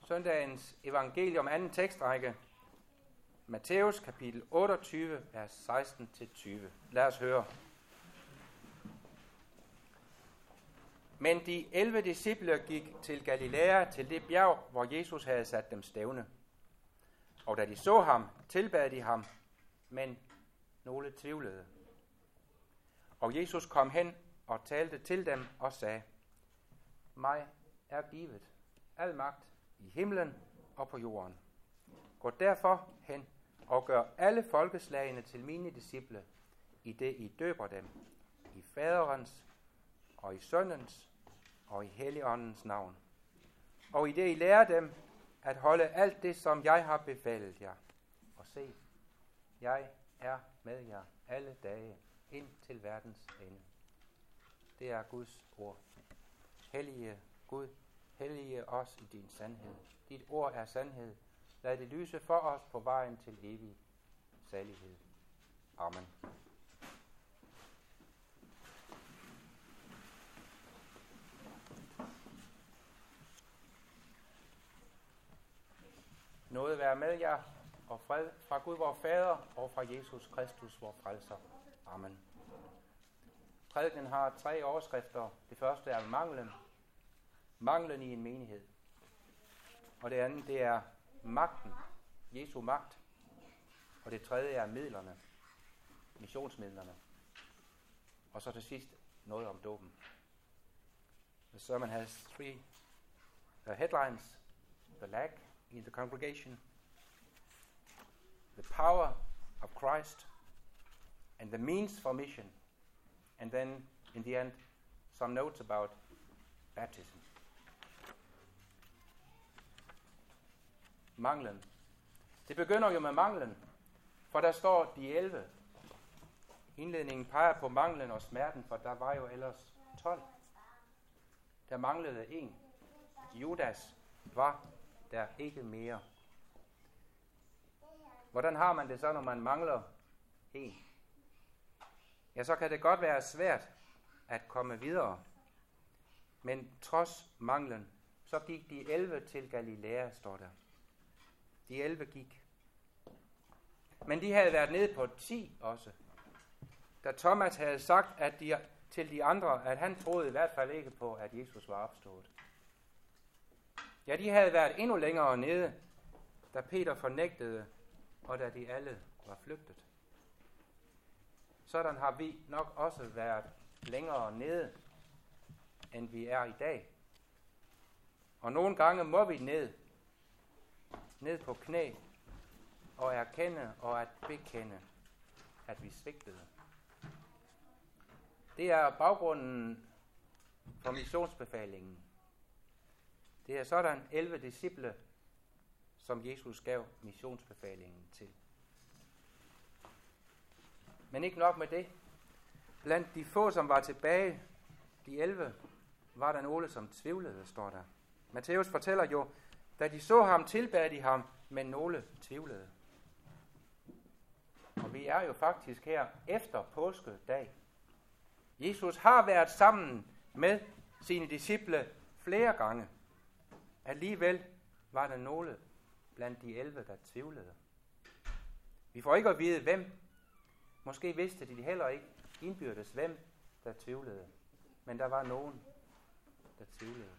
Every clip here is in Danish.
søndagens evangelium anden tekstrække. Matthæus kapitel 28, vers 16-20. Lad os høre. Men de 11 disciple gik til Galilea, til det bjerg, hvor Jesus havde sat dem stævne. Og da de så ham, tilbad de ham, men nogle tvivlede. Og Jesus kom hen og talte til dem og sagde, mig er givet al magt i himlen og på jorden. Gå derfor hen og gør alle folkeslagene til mine disciple, i det I døber dem, i Faderens og i Sønnens og i Helligåndens navn. Og i det I lærer dem at holde alt det, som jeg har befalet jer. Og se, jeg er med jer alle dage ind til verdens ende. Det er Guds ord. Hellige Gud, hellige os i din sandhed. Dit ord er sandhed. Lad det lyse for os på vejen til evig salighed. Amen. Nåde være med jer, og fred fra Gud vor Fader og fra Jesus Kristus vor Frelser. Amen. Prædiken har 3 overskrifter. Det første er manglen. Manglen i en menighed. Og det andet, det er magten. Jesu magt. Og det tredje er midlerne. Missionsmidlerne. Og så til sidst noget om dåben. The sermon has 3 headlines. The lack in the congregation. The power of Christ. And the means for mission. And then, in the end, some notes about baptism. Manglen. Det begynder jo med manglen, for der står de 11. Indledningen peger på manglen og smerten, for der var jo ellers 12. Der manglede en. Judas var der ikke mere. Hvordan har man det så, når man mangler en? Ja, så kan det godt være svært at komme videre. Men trods manglen, så gik de 11 til Galilea, står der. De 11 gik. Men de havde været nede på 10 også. Da Thomas havde sagt til de andre, at han troede i hvert fald ikke på, at Jesus var opstået. Ja, de havde været endnu længere nede, da Peter fornægtede, og da de alle var flygtet. Sådan har vi nok også været længere nede, end vi er i dag. Og nogle gange må vi ned på knæ, og erkende og at bekende, at vi svigtede. Det er baggrunden for missionsbefalingen. Det er sådan 11 disciple, som Jesus gav missionsbefalingen til. Men ikke nok med det. Blandt de få, som var tilbage, de 11, var der nogle, som tvivlede, står der. Matthæus fortæller jo, da de så ham, tilbad de ham, men nogle tvivlede. Og vi er jo faktisk her efter påskedag. Jesus har været sammen med sine disciple flere gange. Alligevel var der nogle blandt de 11, der tvivlede. Vi får ikke at vide, hvem. Måske vidste de heller ikke indbyrdes, hvem der tvivlede. Men der var nogen, der tvivlede.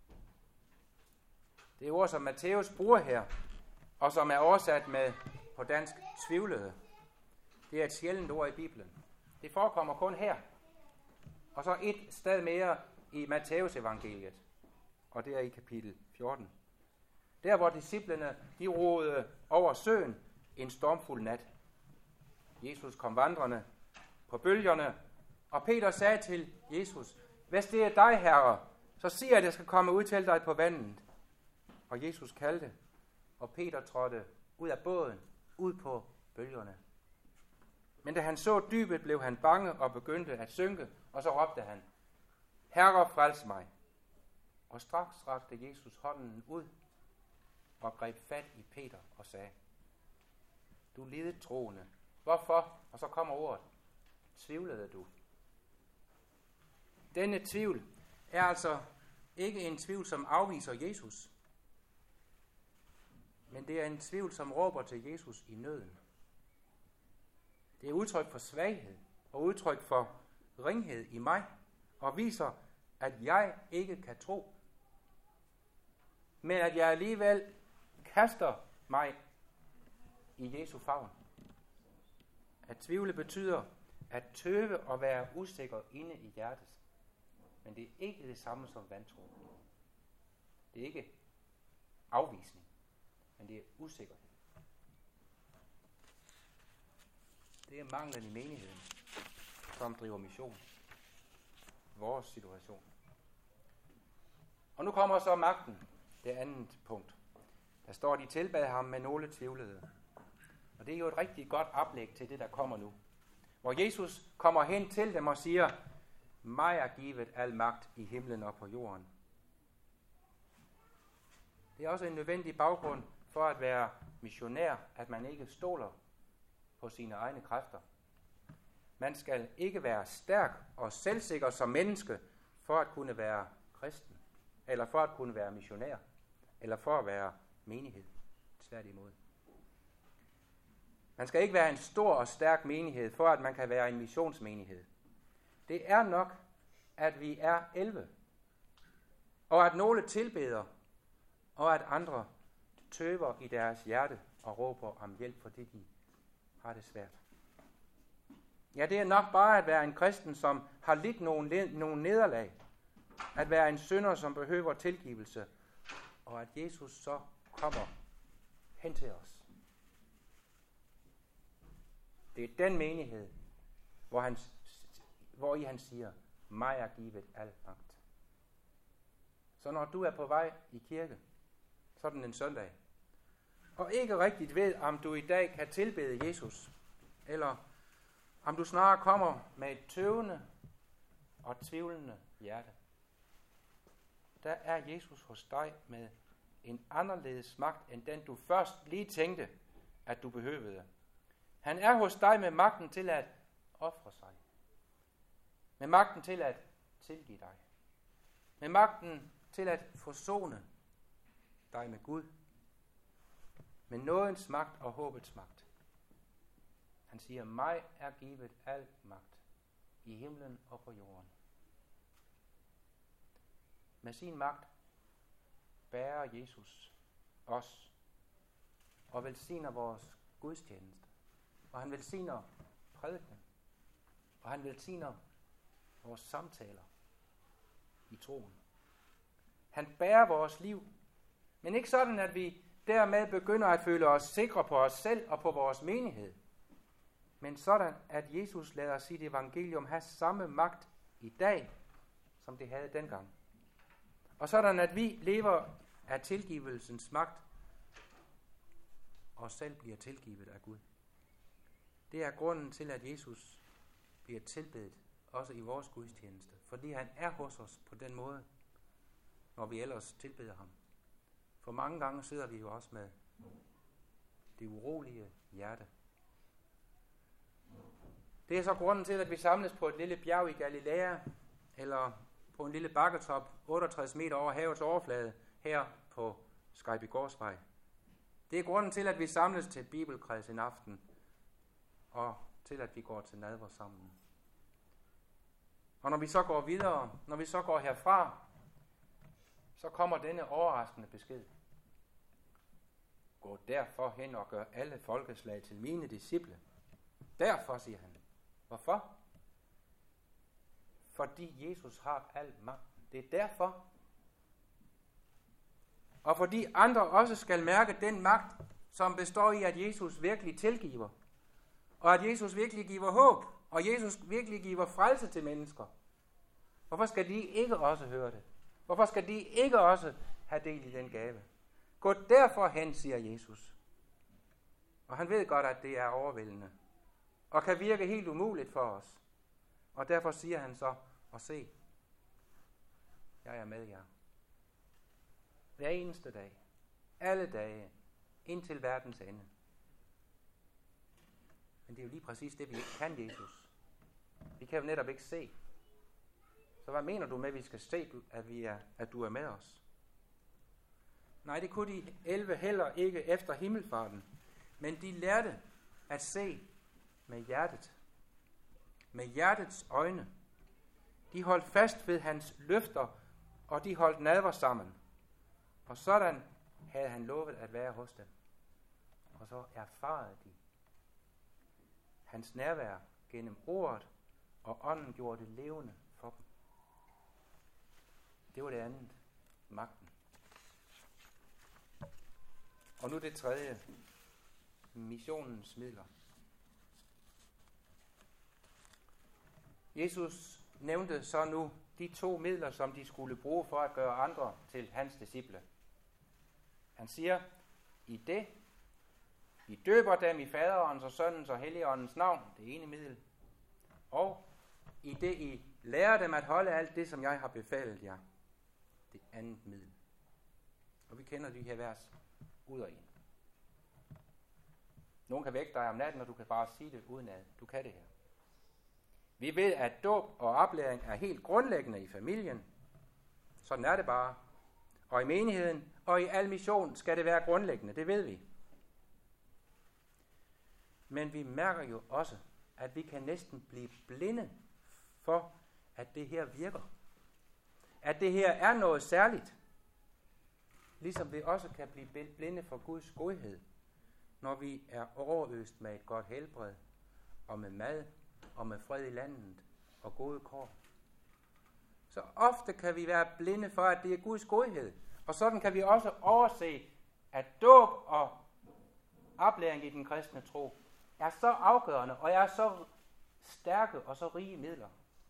Det er ord, som Matthæus bruger her, og som er oversat med på dansk tvivlede. Det er et sjældent ord i Bibelen. Det forekommer kun her. Og så et sted mere i Matthæus evangeliet. Og det er i kapitel 14. Der hvor disciplene, de roede over søen en stormfuld nat. Jesus kom vandrende på bølgerne, og Peter sagde til Jesus, hvis det er dig, Herre, så sig, at jeg skal komme ud til dig på vandet. Og Jesus kaldte, og Peter trådte ud af båden, ud på bølgerne. Men da han så dybet, blev han bange og begyndte at synke, og så råbte han, Herre, frels mig. Og straks rakte Jesus hånden ud og greb fat i Peter og sagde, du lidet troende, hvorfor? Og så kommer ordet, tvivlede du? Denne tvivl er altså ikke en tvivl, som afviser Jesus. det er en tvivl, som råber til Jesus i nøden. Det er udtryk for svaghed og udtryk for ringhed i mig, og viser, at jeg ikke kan tro, men at jeg alligevel kaster mig i Jesu favn. At tvivle betyder at tøve og være usikker inde i hjertet. Men det er ikke det samme som vantro. Det er ikke afvisning, men det er usikkerhed. Det er manglen i menigheden, som driver mission. Vores situation. Og nu kommer så magten, det andet punkt. Der står, de tilbad ham, med nogle tvivlede. Og det er jo et rigtig godt oplæg til det, der kommer nu. Hvor Jesus kommer hen til dem og siger, mig er givet al magt i himlen og på jorden. Det er også en nødvendig baggrund for at være missionær, at man ikke stoler på sine egne kræfter. Man skal ikke være stærk og selvsikker som menneske for at kunne være kristen, eller for at kunne være missionær, eller for at være menighed. Tværtimod. Man skal ikke være en stor og stærk menighed, for at man kan være en missionsmenighed. Det er nok, at vi er 11, og at nogle tilbeder, og at andre tøver i deres hjerte og råber om hjælp, fordi de har det svært. Ja, det er nok bare at være en kristen, som har lidt nogle nederlag. At være en synder, som behøver tilgivelse. Og at Jesus så kommer hen til os. Det er den menighed, hvor han siger, mig er givet al magt. Så når du er på vej i kirke, sådan en søndag, og ikke rigtigt ved, om du i dag kan tilbede Jesus, eller om du snarere kommer med et tøvende og tvivlende hjerte, der er Jesus hos dig med en anderledes magt, end den du først lige tænkte, at du behøvede. Han er hos dig med magten til at ofre sig. Med magten til at tilgive dig. Med magten til at forsone dig med Gud. Med nådens magt og håbets magt. Han siger, mig er givet al magt i himlen og på jorden. Med sin magt bærer Jesus os og velsigner vores gudstjeneste. Og han velsigner prædiken. Og han velsigner vores samtaler i troen. Han bærer vores liv, men ikke sådan, at vi dermed begynder at føle os sikre på os selv og på vores menighed. Men sådan, at Jesus lader sit evangelium have samme magt i dag, som det havde dengang. Og sådan, at vi lever af tilgivelsens magt, og selv bliver tilgivet af Gud. Det er grunden til, at Jesus bliver tilbedt, også i vores gudstjeneste. Fordi han er hos os på den måde, når vi ellers tilbeder ham. For mange gange sidder vi jo også med det urolige hjerte. Det er så grunden til, at vi samles på et lille bjerg i Galilea, eller på en lille bakketop 68 meter over havets overflade, her på Skejbygårdsvej. Det er grunden til, at vi samles til bibelkreds en aften, og til at vi går til nadver sammen. Og når vi så går videre, når vi så går herfra, så kommer denne overraskende besked. Gå derfor hen og gør alle folkeslag til mine disciple. Derfor, siger han. Hvorfor? Fordi Jesus har al magt. Det er derfor. Og fordi andre også skal mærke den magt, som består i, at Jesus virkelig tilgiver. Og at Jesus virkelig giver håb. Og Jesus virkelig giver frelse til mennesker. Hvorfor skal de ikke også høre det? Hvorfor skal de ikke også have del i den gave? Gå derfor hen, siger Jesus. Og han ved godt, at det er overvældende. Og kan virke helt umuligt for os. Og derfor siger han så, og se, jeg er med jer. Hver eneste dag. Alle dage. Indtil verdens ende. Men det er jo lige præcis det, vi ikke kan, Jesus. Vi kan jo netop ikke se. Så hvad mener du med, at vi skal se, at du er med os? Nej, det kunne de 11 heller ikke efter himmelfarten. Men de lærte at se med hjertet. Med hjertets øjne. De holdt fast ved hans løfter, og de holdt nadver sammen. Og sådan havde han lovet at være hos dem. Og så erfarede de hans nærvær gennem ordet, og ånden gjorde det levende for dem. Det var det andet. Magten. Og nu det tredje. Missionens midler. Jesus nævnte så nu de 2 midler, som de skulle bruge for at gøre andre til hans disciple. Han siger, I døber dem i faderens og sønnens og helligåndens navn, det ene middel, og i det I lærer dem at holde alt det, som jeg har befalet jer, det andet middel. Og vi kender de her vers ud og ind. Nogen kan vække dig om natten, og du kan bare sige det uden at du kan det her. Vi ved, at dåb og oplæring er helt grundlæggende i familien. Sådan er det bare. Og i menigheden og i al mission skal det være grundlæggende, det ved vi. Men vi mærker jo også, at vi kan næsten blive blinde for, at det her virker. At det her er noget særligt. Ligesom vi også kan blive blinde for Guds godhed, når vi er overøst med et godt helbred, og med mad, og med fred i landet, og gode kår. Så ofte kan vi være blinde for, at det er Guds godhed. Og sådan kan vi også overse, at dåb og oplæring i den kristne tro er så afgørende, og er så stærke og så rige midler.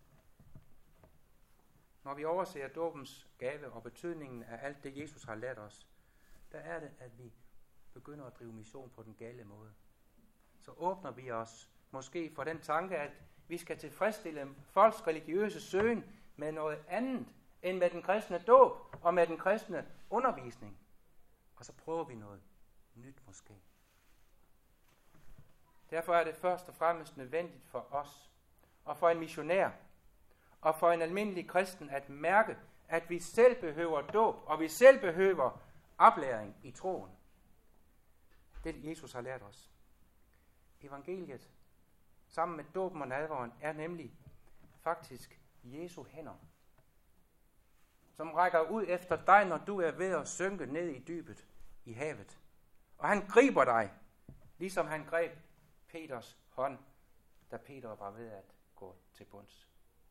Når vi overser dåbens gave og betydningen af alt det, Jesus har lært os, der er det, at vi begynder at drive mission på den gale måde. Så åbner vi os måske for den tanke, at vi skal tilfredsstille folks religiøse søgen med noget andet end med den kristne dåb og med den kristne undervisning. Og så prøver vi noget nyt måske. Derfor er det først og fremmest nødvendigt for os og for en missionær og for en almindelig kristen at mærke, at vi selv behøver dåb, og vi selv behøver oplæring i troen. Det Jesus har lært os. Evangeliet sammen med dåben og nadveren er nemlig faktisk Jesu hænder, som rækker ud efter dig, når du er ved at synke ned i dybet i havet. Og han griber dig, ligesom han greb Peters hånd, da Peter var ved at gå til bunds.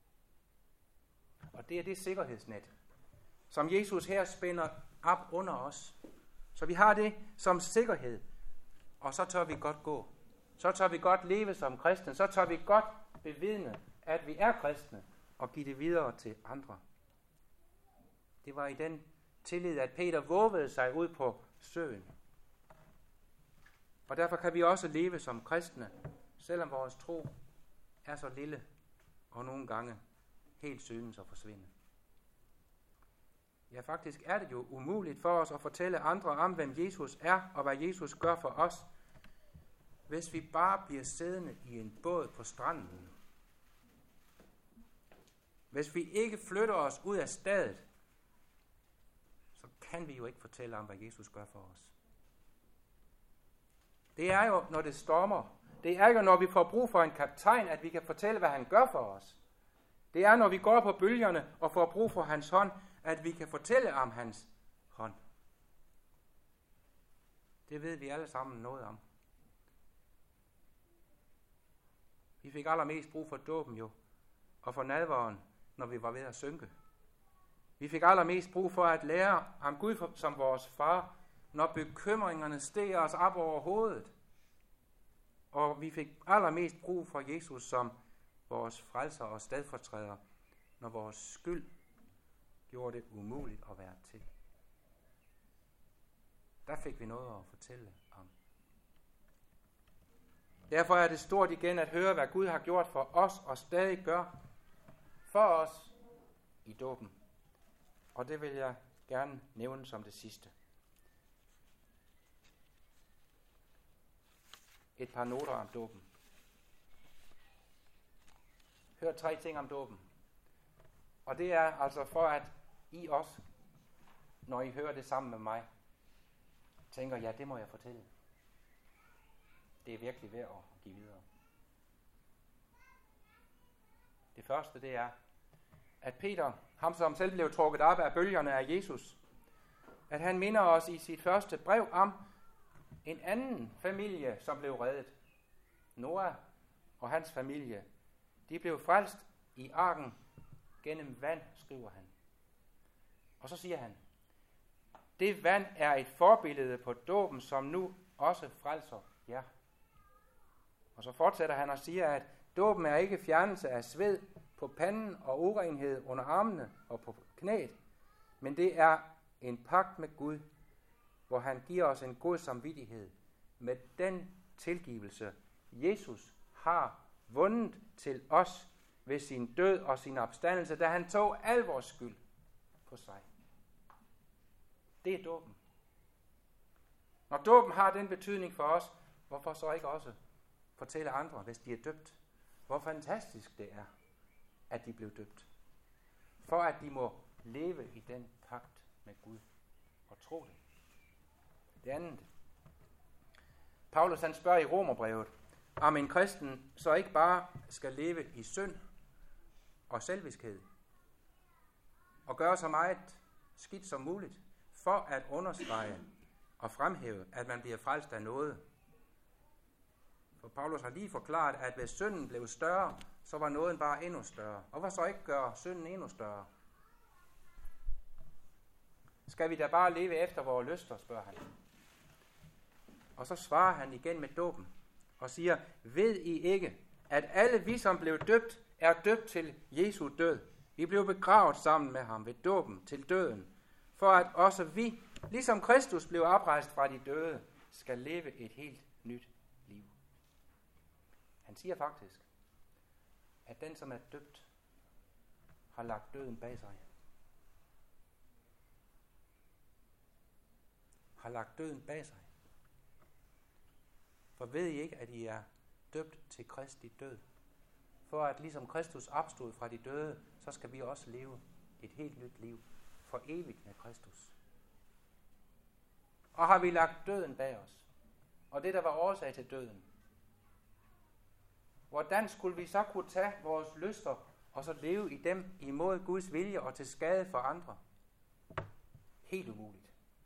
Og det er det sikkerhedsnet, som Jesus her spænder op under os. Så vi har det som sikkerhed, og så tør vi godt gå. Så tør vi godt leve som kristne. Så tør vi godt bevidne, at vi er kristne, og give det videre til andre. Det var i den tillid, at Peter vovede sig ud på søen. Og derfor kan vi også leve som kristne, selvom vores tro er så lille, og nogle gange helt synes at forsvinde. Ja, faktisk er det jo umuligt for os at fortælle andre om, hvem Jesus er, og hvad Jesus gør for os, hvis vi bare bliver siddende i en båd på stranden. Hvis vi ikke flytter os ud af stedet, så kan vi jo ikke fortælle om, hvad Jesus gør for os. Det er jo, når det stormer. Det er jo, når vi får brug for en kaptajn, at vi kan fortælle, hvad han gør for os. Det er, når vi går på bølgerne og får brug for hans hånd, at vi kan fortælle om hans hånd. Det ved vi alle sammen noget om. Vi fik allermest brug for dåben jo, og for nadveren, når vi var ved at synke. Vi fik allermest brug for at lære ham Gud som vores far, når bekymringerne steg os op over hovedet. Og vi fik allermest brug for Jesus som vores frelser og stedfortræder, når vores skyld gjorde det umuligt at være til. Der fik vi noget at fortælle om. Derfor er det stort igen at høre, hvad Gud har gjort for os og stadig gør for os i dåben. Og det vil jeg gerne nævne som det sidste. Et par noter om dåben. Hør 3 ting om dåben. Og det er altså for, at I også, når I hører det sammen med mig, tænker, ja, det må jeg fortælle. Det er virkelig værd at give videre. Det første, det er, at Peter, ham som selv blev trukket op af bølgerne af Jesus, at han minder os i sit første brev om en anden familie, som blev reddet. Noah og hans familie, de blev frelst i arken gennem vand, skriver han. Og så siger han, det vand er et forbillede på dåben, som nu også frelser jer. Og så fortsætter han og siger, at dåben er ikke fjernelse af sved på panden og urenhed under armene og på knæet, men det er en pagt med Gud, hvor han giver os en god samvittighed med den tilgivelse, Jesus har vundet til os ved sin død og sin opstandelse, da han tog al vores skyld på sig. Det er dåben. Når dåben har den betydning for os, hvorfor så ikke også fortælle andre, hvis de er døbt, hvor fantastisk det er, at de blev døbt. For at de må leve i den pagt med Gud og tro det. Det andet. Paulus han spørger i Romerbrevet, om en kristen så ikke bare skal leve i synd og selviskhed og gøre så meget skidt som muligt, for at understrege og fremhæve, at man bliver frelst af noget. For Paulus har lige forklaret, at hvis synden blev større, så var nåden bare endnu større. Og hvad så ikke gøre synden endnu større? Skal vi da bare leve efter vores lyster, spørger han. Og så svarer han igen med dåben og siger, ved I ikke, at alle vi, som blev døbt, er døbt til Jesu død. Vi blev begravet sammen med ham ved dåben til døden, for at også vi, ligesom Kristus blev oprejst fra de døde, skal leve et helt nyt liv. Han siger faktisk, at den, som er døbt, har lagt døden bag sig. Har lagt døden bag sig. For ved I ikke, at I er døbt til Kristi død? For at ligesom Kristus opstod fra de døde, så skal vi også leve et helt nyt liv for evigt med Kristus. Og har vi lagt døden bag os, og det der var årsag til døden, hvordan skulle vi så kunne tage vores lyster og så leve i dem imod Guds vilje og til skade for andre? Helt umuligt.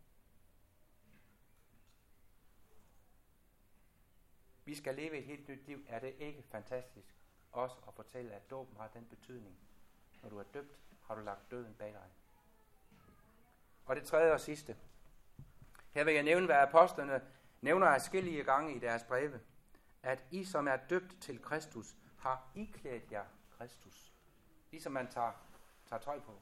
Vi skal leve et helt nyt liv. Er det ikke fantastisk også at fortælle, at dåben har den betydning? Når du er døbt, har du lagt døden bag dig. Og det tredje og sidste. Her vil jeg nævne, hvad apostlene nævner adskillige gange i deres breve. At I, som er døbt til Kristus, har iklædt jer Kristus. Ligesom man tager tøj på.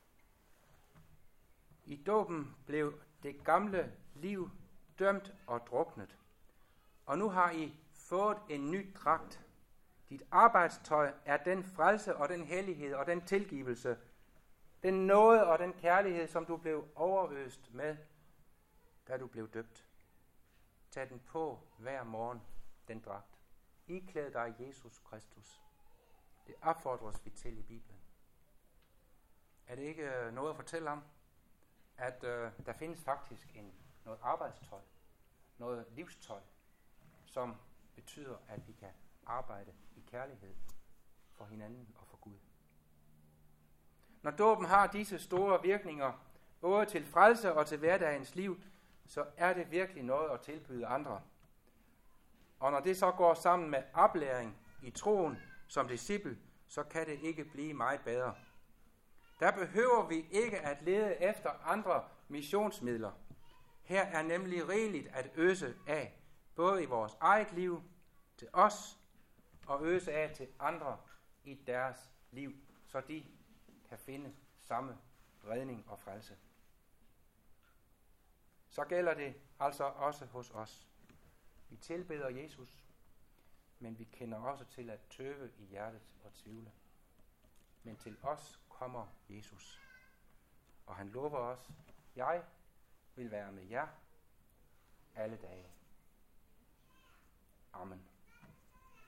I dåben blev det gamle liv dømt og druknet. Og nu har I fået en ny dragt. Dit arbejdstøj er den frelse og den hellighed og den tilgivelse, den nåde og den kærlighed, som du blev overøst med, da du blev døbt. Tag den på hver morgen, den dragt. Iklæd dig Jesus Kristus. Det opfordres vi til i Bibelen. Er det ikke noget at fortælle om, at der findes faktisk noget arbejdstøj, noget livstøj, som betyder, at vi kan arbejde i kærlighed for hinanden og for Gud. Når dåben har disse store virkninger, både til frelse og til hverdagens liv, så er det virkelig noget at tilbyde andre. Og når det så går sammen med oplæring i troen som disciple, så kan det ikke blive meget bedre. Der behøver vi ikke at lede efter andre missionsmidler. Her er nemlig rigeligt at øse af, både i vores eget liv, til os, og øse af til andre i deres liv, så de kan finde samme redning og frelse. Så gælder det altså også hos os. Vi tilbeder Jesus, men vi kender også til at tøve i hjertet og tvivle. Men til os kommer Jesus, og han lover os, jeg vil være med jer alle dage. Amen.